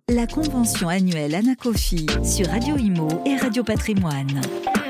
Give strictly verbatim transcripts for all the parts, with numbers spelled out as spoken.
La convention annuelle Anacofi sur Radio Imo et Radio Patrimoine.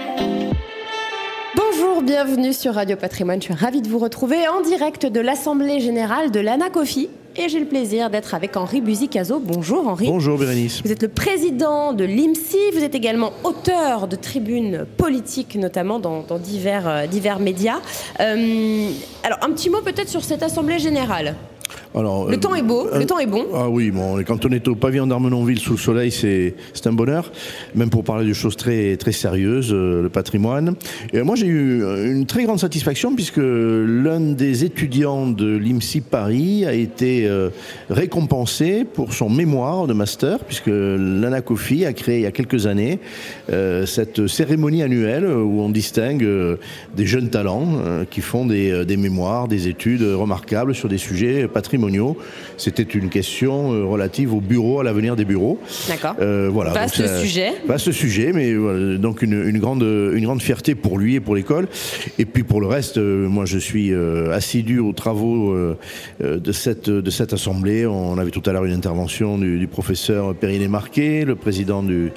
Bonjour, bienvenue sur Radio Patrimoine. Je suis ravie de vous retrouver en direct de l'Assemblée Générale de l'Anacofi. Et j'ai le plaisir d'être avec Henri Buzy-Cazot. Bonjour Henri. Bonjour Bérénice. Vous êtes le président de l'I M S I, vous êtes également auteur de tribunes politiques, notamment dans, dans divers, euh, divers médias. Euh, alors un petit mot peut-être sur cette Assemblée Générale. Alors, le euh, temps est beau, euh, le temps est bon. Ah oui, bon, quand on est au pavillon d'Armenonville sous le soleil, c'est, c'est un bonheur, même pour parler de choses très, très sérieuses, euh, le patrimoine. Et moi, j'ai eu une très grande satisfaction puisque l'un des étudiants de l'I M S I Paris a été euh, récompensé pour son mémoire de master, puisque l'Anacofi a créé il y a quelques années euh, cette cérémonie annuelle où on distingue euh, des jeunes talents euh, qui font des, des mémoires, des études remarquables sur des sujets patrimoniaux. C'était une question euh, relative au bureau, à l'avenir des bureaux. D'accord. Euh, voilà. Vaste donc, sujet. Vaste sujet, mais voilà, donc une, une, grande, une grande fierté pour lui et pour l'école. Et puis pour le reste, euh, moi je suis euh, assidu aux travaux euh, de, cette, de cette assemblée. On avait tout à l'heure une intervention du, du professeur Périnet-Marquet, le président du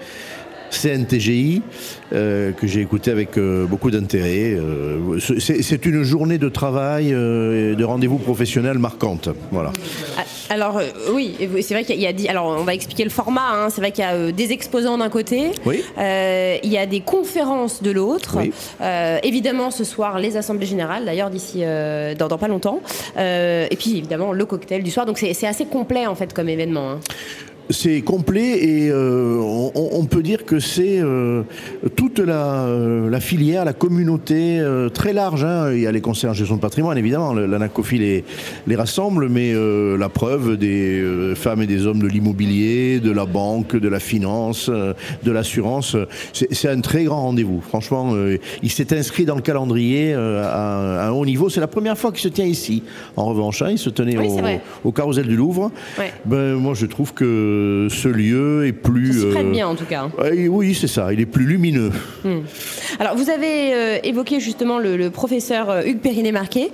C N T G I, euh, que j'ai écouté avec euh, beaucoup d'intérêt. Euh, c'est, c'est une journée de travail euh, et de rendez-vous professionnels marquante. Voilà. Alors euh, oui, c'est vrai qu'il y a, il y a alors on va expliquer le format. Hein, c'est vrai qu'il y a euh, des exposants d'un côté, oui. euh, il y a des conférences de l'autre. Oui. Euh, évidemment, ce soir les assemblées générales, d'ailleurs d'ici euh, dans, dans pas longtemps. Euh, et puis évidemment le cocktail du soir. Donc c'est, c'est assez complet en fait comme événement. Hein. C'est complet et euh, on, on peut dire que c'est euh, toute la, la filière, la communauté euh, très large. Hein. Il y a les conseils en gestion de patrimoine, évidemment, l'Anacofi les, les rassemble, mais euh, la preuve des euh, femmes et des hommes de l'immobilier, de la banque, de la finance, euh, de l'assurance, c'est, c'est un très grand rendez-vous. Franchement, euh, il s'est inscrit dans le calendrier euh, à, à un haut niveau. C'est la première fois qu'il se tient ici. En revanche, hein, il se tenait oui, au, au Carrousel du Louvre. Ouais. Ben, moi, je trouve que ce lieu est plus... Ça s'y prête bien en tout cas. Euh, oui, c'est ça, il est plus lumineux. Hum. Alors vous avez euh, évoqué justement le, le professeur euh, Hugues Périnet-Marquet.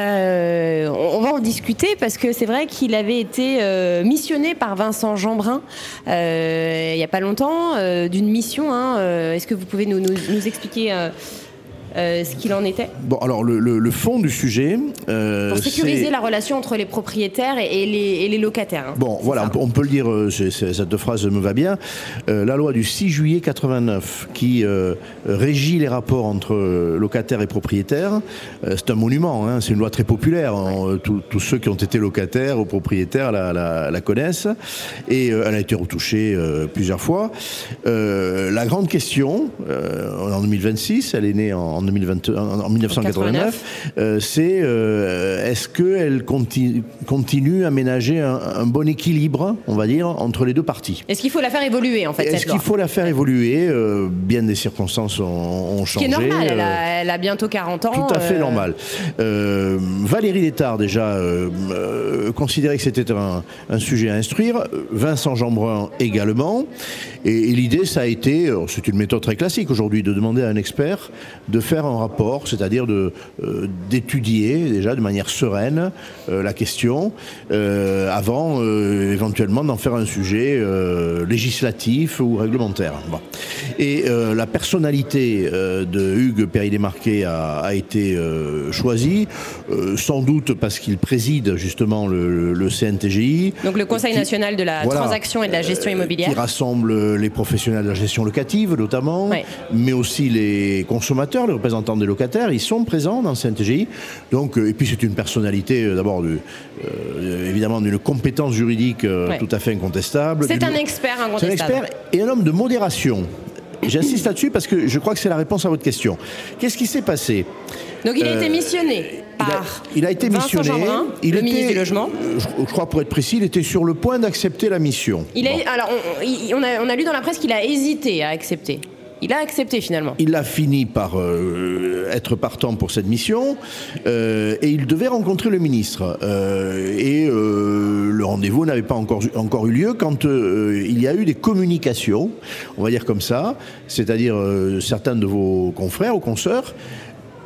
Euh, on, on va en discuter parce que c'est vrai qu'il avait été euh, missionné par Vincent Jeanbrun euh, il n'y a pas longtemps euh, d'une mission. Hein, euh, est-ce que vous pouvez nous, nous, nous expliquer... Euh, Euh, ce qu'il en était. Bon, alors le, le, le fond du sujet... Euh, Pour sécuriser c'est... la relation entre les propriétaires et, et, les, et les locataires. Hein. Bon, c'est voilà, on, on peut le dire, euh, c'est, c'est, cette phrase me va bien. Euh, la loi du six juillet quatre-vingt-neuf qui euh, régit les rapports entre locataires et propriétaires, euh, c'est un monument, hein, c'est une loi très populaire. Ouais. Tous ceux qui ont été locataires ou propriétaires la, la, la connaissent. Et euh, elle a été retouchée euh, plusieurs fois. Euh, la grande question, euh, en deux mille vingt-six, elle est née en En, deux mille vingt, en dix-neuf cent quatre-vingt-neuf, euh, c'est euh, est-ce qu'elle continue, continue à ménager un, un bon équilibre, on va dire, entre les deux parties. Est-ce qu'il faut la faire évoluer en fait Est-ce cette qu'il loi faut la faire évoluer euh, Bien des circonstances ont, ont changé. Ce qui est normal, elle a, elle a bientôt quarante ans. Tout à fait euh... normal. Euh, Valérie Létard déjà euh, euh, considérait que c'était un, un sujet à instruire, Vincent Jeanbrun également, et, et l'idée ça a été, c'est une méthode très classique aujourd'hui, de demander à un expert de faire un rapport, c'est-à-dire de, euh, d'étudier déjà de manière sereine euh, la question euh, avant euh, éventuellement d'en faire un sujet euh, législatif ou réglementaire. Bon. Et euh, la personnalité euh, de Hugues Périnet-Marquet a, a été euh, choisie, euh, sans doute parce qu'il préside justement le, le C N T G I. Donc le Conseil qui, national de la voilà, transaction et de la gestion immobilière. Qui rassemble les professionnels de la gestion locative notamment, ouais. mais aussi les consommateurs, les représentants des locataires, ils sont présents dans le C N T G I. Donc, et puis c'est une personnalité euh, d'abord de, euh, évidemment d'une compétence juridique euh, ouais. tout à fait incontestable. C'est un expert incontestable. C'est un expert et un homme de modération. J'insiste là-dessus parce que je crois que c'est la réponse à votre question. Qu'est-ce qui s'est passé ? Donc il a euh, été missionné par il a, il a été Vincent missionné, Jeanbrun, il le était, ministre du Logement. Je, je crois pour être précis, il était sur le point d'accepter la mission. Il a, bon. Alors on, il, on, a, on a lu dans la presse qu'il a hésité à accepter. Il a accepté finalement. Il a fini par euh, être partant pour cette mission euh, et il devait rencontrer le ministre. Euh, et euh, le rendez-vous n'avait pas encore, encore eu lieu quand euh, il y a eu des communications, on va dire comme ça, c'est-à-dire euh, certains de vos confrères ou consoeurs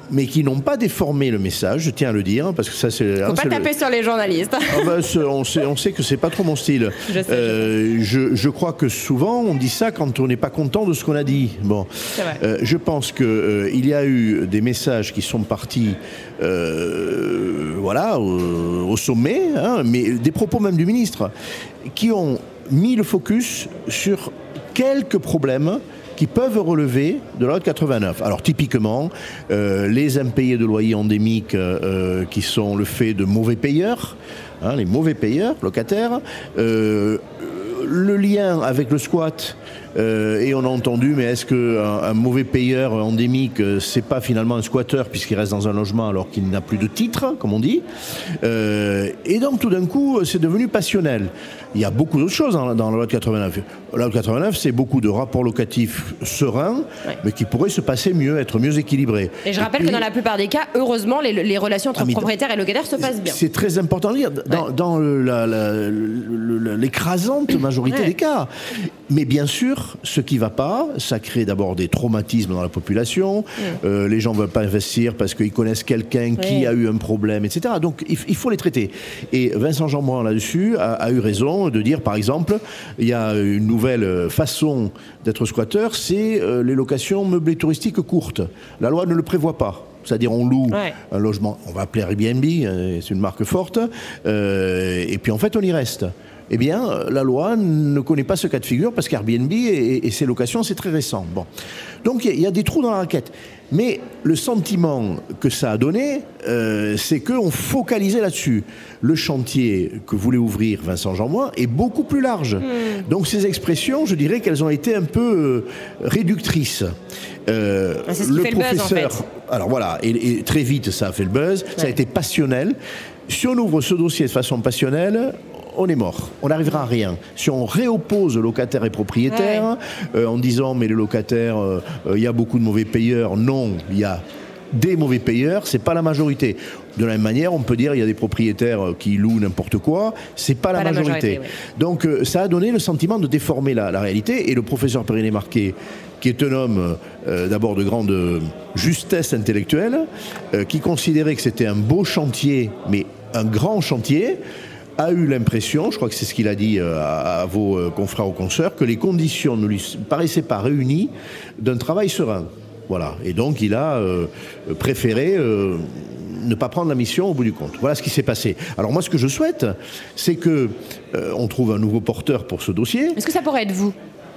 mais qui n'ont pas déformé le message, je tiens à le dire, parce que ça c'est... Faut hein, pas c'est taper le... sur les journalistes. Ah ben, on, sait, on sait que c'est pas trop mon style. Je, sais, euh, je, je crois que souvent on dit ça quand on n'est pas content de ce qu'on a dit. Bon, euh, je pense qu'il euh, y a eu des messages qui sont partis euh, voilà, au, au sommet, hein, mais des propos même du ministre, qui ont mis le focus sur quelques problèmes qui peuvent relever de la loi de quatre-vingt-neuf. Alors typiquement, euh, les impayés de loyers endémiques euh, qui sont le fait de mauvais payeurs, hein, les mauvais payeurs, locataires, euh, le lien avec le squat, euh, et on a entendu, mais est-ce qu'un un mauvais payeur endémique, c'est pas finalement un squatteur puisqu'il reste dans un logement alors qu'il n'a plus de titre, comme on dit, euh, et donc tout d'un coup, c'est devenu passionnel. Il y a beaucoup d'autres choses dans, dans la loi de quatre-vingt-neuf. La loi de quatre-vingt-neuf, c'est beaucoup de rapports locatifs sereins, ouais. mais qui pourraient se passer mieux, être mieux équilés. Et je rappelle et puis, que dans la plupart des cas, heureusement, les, les relations entre ah, propriétaires et locataires se passent bien. C'est très important de lire, dans, ouais. dans la, la, la, l'écrasante majorité ouais. des cas. Mais bien sûr, ce qui ne va pas, ça crée d'abord des traumatismes dans la population. Ouais. Euh, les gens ne veulent pas investir parce qu'ils connaissent quelqu'un ouais. qui a eu un problème, et cetera. Donc il, il faut les traiter. Et Vincent Jeanbrun, là-dessus, a, a eu raison de dire, par exemple, il y a une nouvelle façon d'être squatteur, c'est euh, les locations meublées touristiques courtes. La loi ne le prévoit pas. C'est-à-dire on loue ouais. un logement, on va appeler Airbnb, c'est une marque forte, euh, et puis en fait on y reste. Eh bien, la loi ne connaît pas ce cas de figure parce qu'Airbnb et, et ses locations, c'est très récent. Bon. Donc, il y, y a des trous dans la raquette. Mais le sentiment que ça a donné, euh, c'est qu'on focalisait là-dessus. Le chantier que voulait ouvrir Vincent Jeanbrun est beaucoup plus large. Mmh. Donc, ces expressions, je dirais qu'elles ont été un peu euh, réductrices. Euh, ah, c'est ce qui le fait professeur, le buzz, en fait. Alors voilà, et, et très vite, ça a fait le buzz. Ouais. Ça a été passionnel. Si on ouvre ce dossier de façon passionnelle, on est mort, on n'arrivera à rien. Si on réoppose locataires et propriétaires, ouais. euh, en disant mais les locataires, il euh, y a beaucoup de mauvais payeurs, non, il y a des mauvais payeurs, c'est pas la majorité. De la même manière, on peut dire il y a des propriétaires qui louent n'importe quoi, c'est pas, pas la majorité. La majorité ouais. Donc euh, ça a donné le sentiment de déformer la, la réalité, et le professeur Perinet Marquet, qui est un homme euh, d'abord de grande justesse intellectuelle, euh, qui considérait que c'était un beau chantier, mais un grand chantier, a eu l'impression, je crois que c'est ce qu'il a dit à, à vos euh, confrères ou consoeurs, que les conditions ne lui paraissaient pas réunies d'un travail serein. Voilà. Et donc il a euh, préféré euh, ne pas prendre la mission au bout du compte. Voilà ce qui s'est passé. Alors moi, ce que je souhaite, c'est que euh, on trouve un nouveau porteur pour ce dossier. Est-ce que ça pourrait être vous ?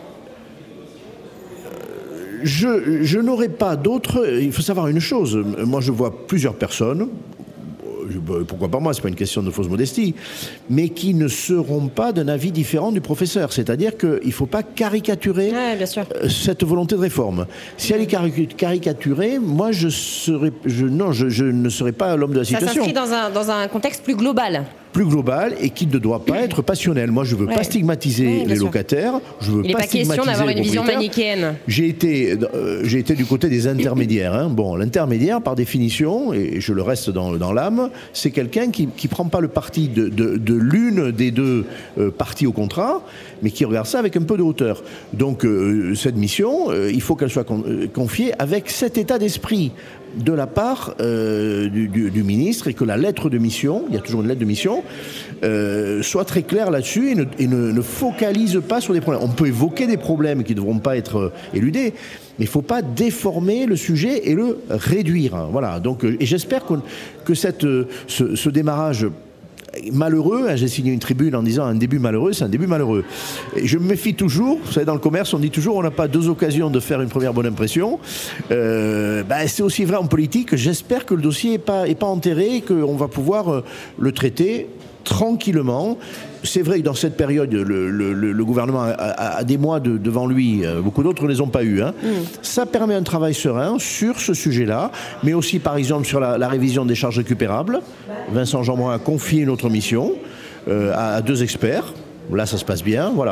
Je, je n'aurais pas d'autre... Il faut savoir une chose. Moi, je vois plusieurs personnes... pourquoi pas moi, c'est pas une question de fausse modestie, mais qui ne seront pas d'un avis différent du professeur. C'est-à-dire qu'il ne faut pas caricaturer ouais, bien sûr. cette volonté de réforme. Si elle est caricaturée, moi, je, serais, je, non, je, je ne serais pas l'homme de la situation. Ça s'inscrit dans un, dans un contexte plus global. Plus global et qui ne doit pas être passionnel. Moi, je ne veux ouais. pas stigmatiser ouais, les sûr. locataires. Je veux Il n'est pas, pas question d'avoir une vision manichéenne. J'ai été, euh, j'ai été du côté des intermédiaires. Hein. Bon, l'intermédiaire, par définition, et je le reste dans, dans l'âme, c'est quelqu'un qui ne prend pas le parti de, de, de l'une des deux euh, parties au contrat, mais qui regarde ça avec un peu de hauteur. Donc, euh, cette mission, euh, il faut qu'elle soit con, euh, confiée avec cet état d'esprit de la part euh, du, du, du ministre, et que la lettre de mission, il y a toujours une lettre de mission, euh, soit très claire là-dessus et, ne, et ne, ne focalise pas sur des problèmes. On peut évoquer des problèmes qui ne devront pas être euh, éludés, mais il ne faut pas déformer le sujet et le réduire. Voilà. Donc, euh, et j'espère que, que cette, euh, ce, ce démarrage malheureux, hein, j'ai signé une tribune en disant un début malheureux, c'est un début malheureux. Et je me méfie toujours, vous savez, dans le commerce, on dit toujours on n'a pas deux occasions de faire une première bonne impression. Euh, ben, c'est aussi vrai en politique. J'espère que le dossier n'est pas, est pas enterré et qu'on va pouvoir euh, le traiter tranquillement. C'est vrai que dans cette période, le, le, le gouvernement a, a, a des mois de, devant lui, beaucoup d'autres ne les ont pas eus. Hein. Mmh. Ça permet un travail serein sur ce sujet-là, mais aussi par exemple sur la, la révision des charges récupérables. Vincent Jeanbrun a confié une autre mission euh, à, à deux experts. Là, ça se passe bien, voilà.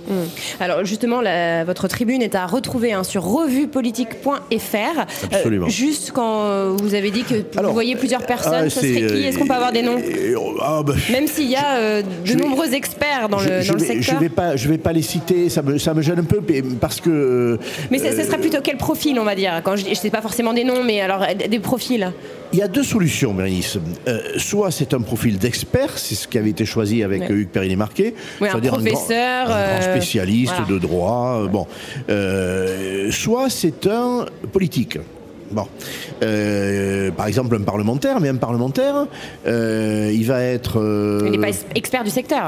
Mmh. Alors justement, la, votre tribune est à retrouver hein, sur revue politique point f r. Absolument. Euh, juste quand vous avez dit que Alors, vous voyez plusieurs personnes, ah, ce serait qui? Est-ce qu'on peut avoir des noms? ah, bah, Même s'il y a euh, de vais, nombreux experts dans je, le, je dans vais, le secteur. Je vais pas, je vais pas les citer, ça me, ça me gêne un peu parce que... Mais ce serait plutôt quel profil, on va dire? Quand je ne sais pas forcément des noms, mais alors des profils. Il y a deux solutions, Bérénice. Euh, soit c'est un profil d'expert, c'est ce qui avait été choisi avec ouais. Hugues Perrinet-Marquet, oui, c'est-à-dire un professeur, un grand, un grand spécialiste euh, voilà. de droit. Euh, bon, euh, soit c'est un politique. Bon, euh, par exemple un parlementaire, mais un parlementaire, euh, il va être. Euh, il n'est pas expert du secteur.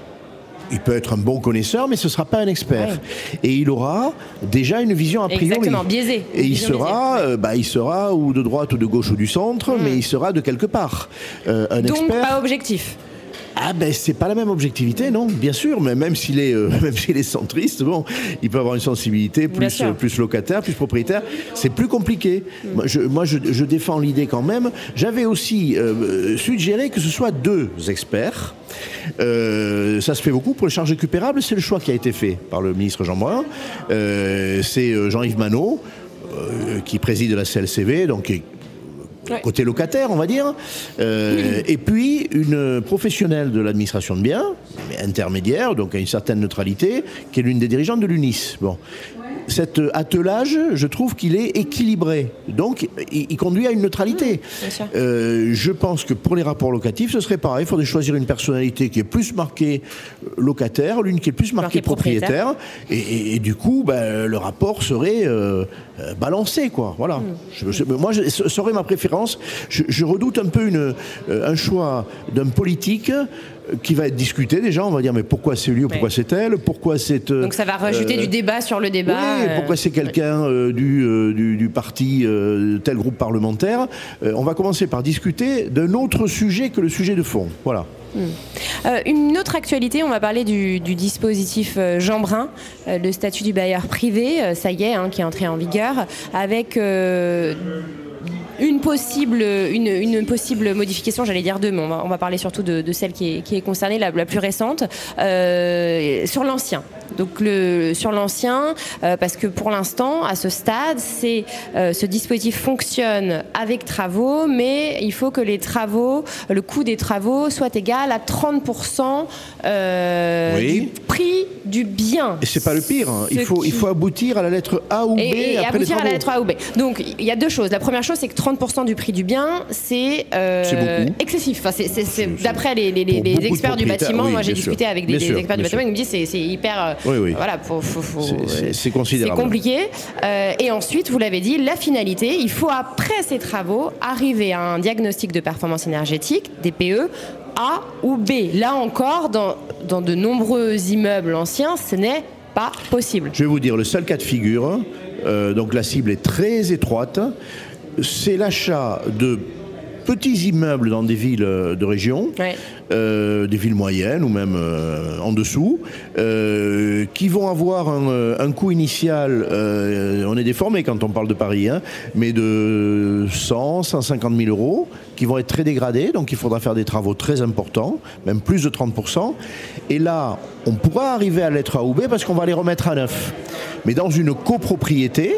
Il peut être un bon connaisseur, mais ce ne sera pas un expert. Ouais. Et il aura déjà une vision a priori. Exactement, biaisée. Et il sera, euh, bah, il sera ou de droite ou de gauche ou du centre, mmh. mais il sera de quelque part. Euh, un Donc expert, pas objectif. Ah ben c'est pas la même objectivité, non, bien sûr, mais même s'il est, euh, même s'il est centriste, bon, il peut avoir une sensibilité plus, euh, plus locataire, plus propriétaire, c'est plus compliqué. Mm. Moi, je, moi je, je défends l'idée quand même. J'avais aussi euh, suggéré que ce soit deux experts. Euh, ça se fait beaucoup pour les charges récupérables, c'est le choix qui a été fait par le ministre Jean Brun. Euh, c'est Jean-Yves Manot euh, qui préside la C L C V, donc Ouais. côté locataire, on va dire, euh, et puis une professionnelle de l'administration de biens, mais intermédiaire, donc à une certaine neutralité, qui est l'une des dirigeantes de l'U N I S. Bon. Cet attelage, je trouve qu'il est équilibré. Donc, il, il conduit à une neutralité. Mmh, euh, je pense que pour les rapports locatifs, ce serait pareil. Il faudrait choisir une personnalité qui est plus marquée locataire, l'une qui est plus marquée propriétaire. Et, et, et du coup, ben, le rapport serait euh, balancé, quoi. Voilà. Mmh. Je, je, moi, je, ce serait ma préférence. Je, je redoute un peu une, un choix d'un politique qui va être discuté déjà, on va dire mais pourquoi c'est lui ou pourquoi oui. c'est elle, pourquoi c'est... Euh, Donc ça va rajouter euh, du débat sur le débat. Oui, euh, pourquoi c'est quelqu'un euh, du, euh, du, du parti, euh, tel groupe parlementaire. Euh, on va commencer par discuter d'un autre sujet que le sujet de fond. Voilà. Mmh. Euh, une autre actualité, on va parler du, du dispositif euh, Jean Brun, euh, le statut du bailleur privé, euh, ça y est, hein, qui est entré en vigueur, avec... Euh, Une possible, une, une possible modification, j'allais dire deux, mais on va, on va parler surtout de, de celle qui est, qui est concernée, la, la plus récente, euh, sur l'ancien. Donc le, sur l'ancien, euh, parce que pour l'instant, à ce stade, c'est, euh, ce dispositif fonctionne avec travaux, mais il faut que les travaux, le coût des travaux soit égal à trente pour cent euh, oui. du prix du bien. Et c'est pas le pire, hein. il, faut, qui... il faut aboutir à la lettre A ou B. Et, et après aboutir les à la lettre A ou B. Donc il y a deux choses. La première chose, c'est que trente pour cent du prix du bien, c'est, euh, excessif. Enfin, c'est, c'est, c'est, d'après les, les, les, les experts du bâtiment, oui, moi j'ai discuté sûr. avec des, des sûr, experts du bâtiment, ils me disent que c'est, c'est hyper... Oui, oui. Voilà, faut, faut, faut, c'est, c'est, c'est considérable. C'est compliqué. Euh, et ensuite, vous l'avez dit, la finalité, il faut après ces travaux arriver à un diagnostic de performance énergétique, D P E, A ou B. Là encore, dans, dans de nombreux immeubles anciens, ce n'est pas possible. Je vais vous dire, le seul cas de figure, euh, donc la cible est très étroite, c'est l'achat de petits immeubles dans des villes de région, ouais. euh, des villes moyennes ou même euh, en dessous, euh, qui vont avoir un, un coût initial, euh, on est déformé quand on parle de Paris, hein, mais de cent, cent cinquante mille euros, qui vont être très dégradés, donc il faudra faire des travaux très importants, même plus de trente pour cent. Et là, on pourra arriver à la lettre A ou B parce qu'on va les remettre à neuf. Mais dans une copropriété,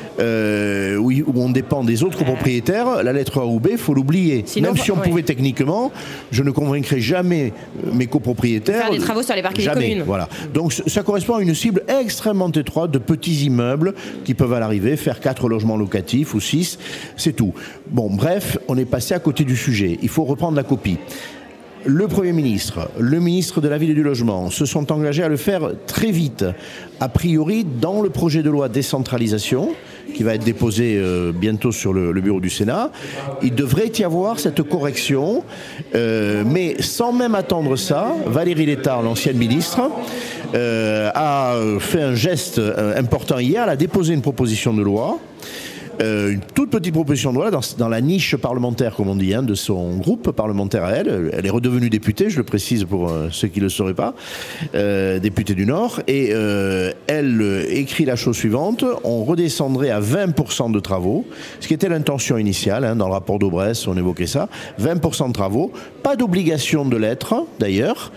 Euh, où, où on dépend des autres copropriétaires, la lettre A ou B, il faut l'oublier. Sinon, Même si on oui. pouvait techniquement, je ne convaincrai jamais mes copropriétaires. Faire des travaux sur les parkings jamais, communes. Voilà. Donc ça correspond à une cible extrêmement étroite de petits immeubles qui peuvent à l'arrivée faire quatre logements locatifs ou six, c'est tout. Bon, bref, on est passé à côté du sujet. Il faut reprendre la copie. Le Premier ministre, le ministre de la Ville et du Logement se sont engagés à le faire très vite, a priori dans le projet de loi décentralisation, qui va être déposé euh, bientôt sur le, le bureau du Sénat. Il devrait y avoir cette correction, euh, mais sans même attendre ça, Valérie Létard, l'ancienne ministre, euh, a fait un geste euh, important hier, elle a déposé une proposition de loi, Euh, une toute petite proposition de loi dans, dans la niche parlementaire, comme on dit, hein, de son groupe parlementaire à elle. Elle est redevenue députée, je le précise pour euh, ceux qui ne le sauraient pas, euh, députée du Nord. Et euh, elle euh, écrit la chose suivante, on redescendrait à vingt pour cent de travaux, ce qui était l'intention initiale, hein, dans le rapport d'Aubresse, on évoquait ça, vingt pour cent de travaux, pas d'obligation de lettre d'ailleurs.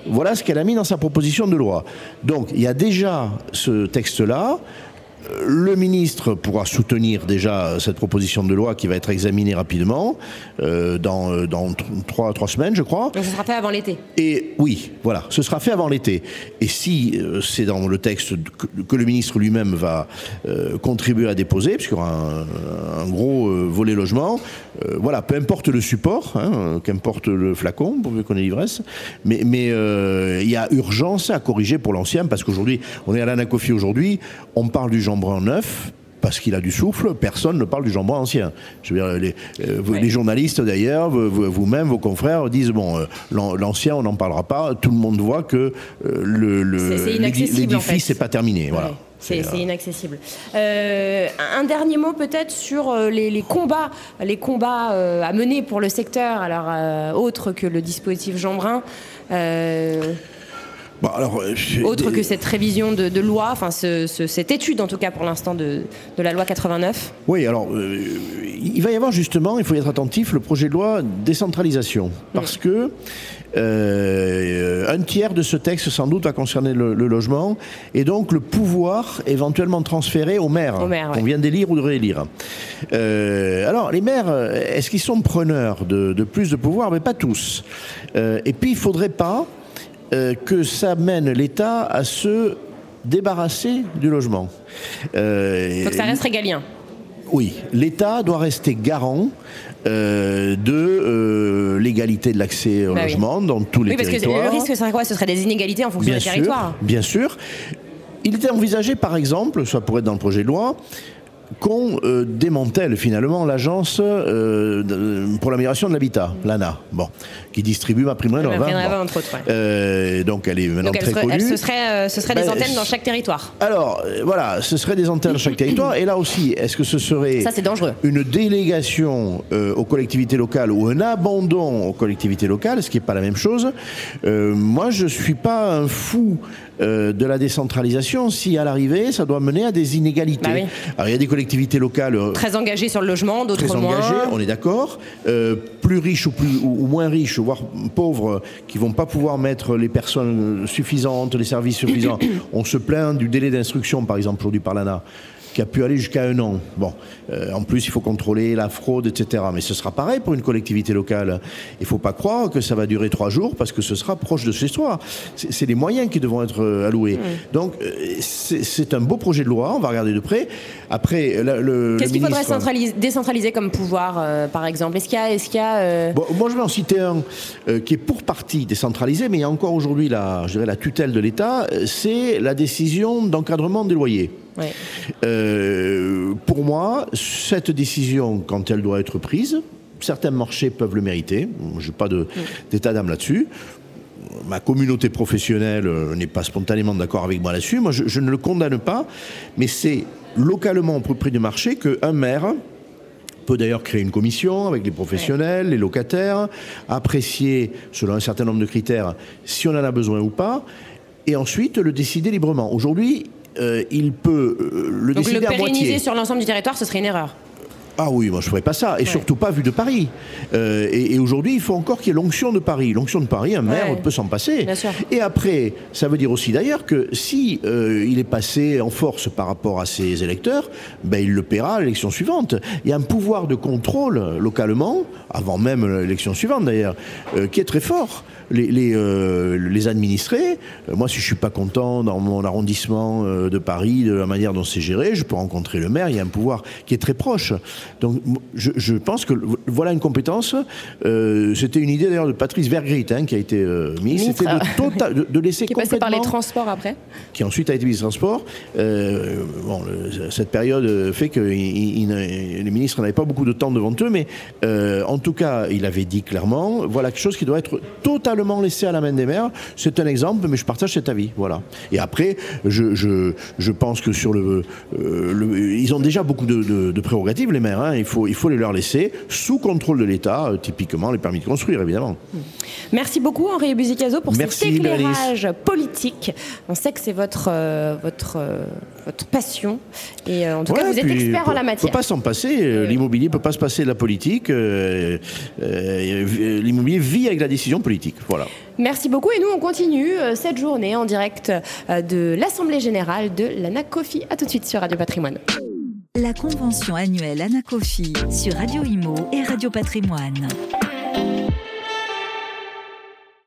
Voilà ce qu'elle a mis dans sa proposition de loi. Donc il y a déjà ce texte-là. Le ministre pourra soutenir déjà cette proposition de loi qui va être examinée rapidement, euh, dans, dans trois, trois semaines, je crois. Donc ce sera fait avant l'été. Et oui, voilà, ce sera fait avant l'été. Et si euh, c'est dans le texte que, que le ministre lui-même va euh, contribuer à déposer, puisqu'il y aura un, un gros euh, volet logement, euh, voilà, peu importe le support, hein, qu'importe le flacon, pourvu qu'on ait l'ivresse, mais il mais, euh, y a urgence à corriger pour l'ancien, parce qu'aujourd'hui, on est à l'Anacofi aujourd'hui, on parle du jambon neuf, parce qu'il a du souffle, personne ne parle du jambon ancien. Je veux dire, les, euh, ouais. les journalistes d'ailleurs, vous-même, vos confrères disent bon, euh, l'ancien on n'en parlera pas. Tout le monde voit que euh, le, le, l'édifice n'est pas terminé. Voilà. Ouais. C'est, c'est inaccessible. Euh, un dernier mot peut-être sur les, les combats, les combats euh, à mener pour le secteur, alors euh, autre que le dispositif Jeanbrun. Euh... Bon, alors, Autre que cette révision de, de loi, enfin ce, ce, cette étude en tout cas pour l'instant de, de la loi quatre-vingt-neuf. Oui, alors euh, il va y avoir justement, il faut y être attentif, le projet de loi décentralisation, parce mmh. que euh, un tiers de ce texte sans doute va concerner le, le logement, et donc le pouvoir éventuellement transféré aux maires, aux maires qu'on ouais. vient d'élire ou de réélire. Euh, alors les maires, est-ce qu'ils sont preneurs de, de plus de pouvoir? Mais pas tous. Euh, et puis il ne faudrait pas Euh, que ça mène l'État à se débarrasser du logement. Euh, Donc ça reste régalien. Oui, l'État doit rester garant euh, de euh, l'égalité de l'accès au bah logement oui. dans tous les oui, parce territoires. Que le risque serait quoi? Ce serait des inégalités en fonction bien des sûr, territoires. Bien sûr. Il était envisagé, par exemple, ça pourrait être dans le projet de loi, qu'on euh, démantèle finalement l'agence euh, de, pour l'amélioration de l'habitat, l'A N A, bon, qui distribue MaPrimeRénov'. Bon. Entre autres, ouais. euh, donc elle est maintenant donc elle très serait, connue. Elle, ce serait, euh, ce serait ben, des antennes dans chaque territoire. Alors euh, voilà, ce serait des antennes dans chaque territoire. Et là aussi, est-ce que ce serait Ça, c'est dangereux. une délégation euh, aux collectivités locales ou un abandon aux collectivités locales, ce qui n'est pas la même chose? euh, Moi, je suis pas un fou Euh, de la décentralisation si à l'arrivée ça doit mener à des inégalités. Bah oui. Alors il y a des collectivités locales euh, très engagées sur le logement, d'autres très moins. Engagées, on est d'accord, euh, plus riches ou, plus, ou, ou moins riches, voire pauvres, qui vont pas pouvoir mettre les personnes suffisantes, les services suffisants. On se plaint du délai d'instruction, par exemple aujourd'hui par l'A N A, qui a pu aller jusqu'à un an. Bon, euh, en plus, il faut contrôler la fraude, et cetera. Mais ce sera pareil pour une collectivité locale. Il ne faut pas croire que ça va durer trois jours parce que ce sera proche de ce soir. C'est, c'est les moyens qui devront être alloués. Mmh. Donc, euh, c'est, c'est un beau projet de loi. On va regarder de près. Après, le, le Qu'est-ce le qu'il ministre... faudrait centraliser, décentraliser comme pouvoir, euh, par exemple? Est-ce qu'il y a... Est-ce qu'il y a euh... bon, moi, je vais en citer un euh, qui est pour partie décentralisé, mais il y a encore aujourd'hui la, je dirais, la tutelle de l'État. C'est la décision d'encadrement des loyers. Ouais. Euh, pour moi, cette décision, quand elle doit être prise, certains marchés peuvent le mériter. Je n'ai pas de, mmh. d'état d'âme là-dessus. Ma communauté professionnelle n'est pas spontanément d'accord avec moi là-dessus. Moi, je, je ne le condamne pas, mais c'est localement auprès du marché qu'un maire peut d'ailleurs créer une commission avec les professionnels, ouais. les locataires, apprécier selon un certain nombre de critères si on en a besoin ou pas, et ensuite le décider librement. Aujourd'hui, Euh, il peut euh, le Donc décider le à moitié. Donc le pérenniser sur l'ensemble du territoire, ce serait une erreur. Ah oui, moi je ne ferais pas ça, et ouais. surtout pas vu de Paris. Euh, et, et aujourd'hui, il faut encore qu'il y ait l'onction de Paris. L'onction de Paris, un maire ouais. peut s'en passer. Bien sûr. Et après, ça veut dire aussi d'ailleurs que si euh, il est passé en force par rapport à ses électeurs, ben, il le paiera à l'élection suivante. Il y a un pouvoir de contrôle localement, avant même l'élection suivante d'ailleurs, euh, qui est très fort. Les, les, euh, les administrés, euh, moi si je ne suis pas content dans mon arrondissement euh, de Paris, de la manière dont c'est géré, je peux rencontrer le maire, il y a un pouvoir qui est très proche. Donc je, je pense que voilà une compétence, euh, c'était une idée d'ailleurs de Patrice Vergrit hein, qui a été euh, mise, ministre, c'était de, tota, de, de laisser qui est complètement... passé par les transports après. Qui ensuite a été ministre des Transports. Euh, bon, le, cette période fait que il, il, les ministres n'avaient pas beaucoup de temps devant eux, mais euh, en tout cas, il avait dit clairement, voilà quelque chose qui doit être totalement laissé à la main des maires. C'est un exemple, mais je partage cet avis. Voilà. Et après, je, je, je pense que sur le, euh, le... Ils ont déjà beaucoup de, de, de prérogatives, les maires. main, hein. il faut, il faut les leur laisser sous contrôle de l'État, euh, typiquement les permis de construire, évidemment. Merci beaucoup Henri Buzicazo pour Merci, cet éclairage politique. On sait que c'est votre, euh, votre, euh, votre passion et euh, en tout ouais, cas vous êtes expert peut, en la matière. On ne peut pas s'en passer, euh, l'immobilier ne peut pas se passer de la politique, euh, euh, l'immobilier vit avec la décision politique. Voilà. Merci beaucoup et nous on continue euh, cette journée en direct euh, de l'Assemblée Générale de l'Anacofi. A tout de suite sur Radio Patrimoine. La convention annuelle Anacofi sur Radio Imo et Radio Patrimoine.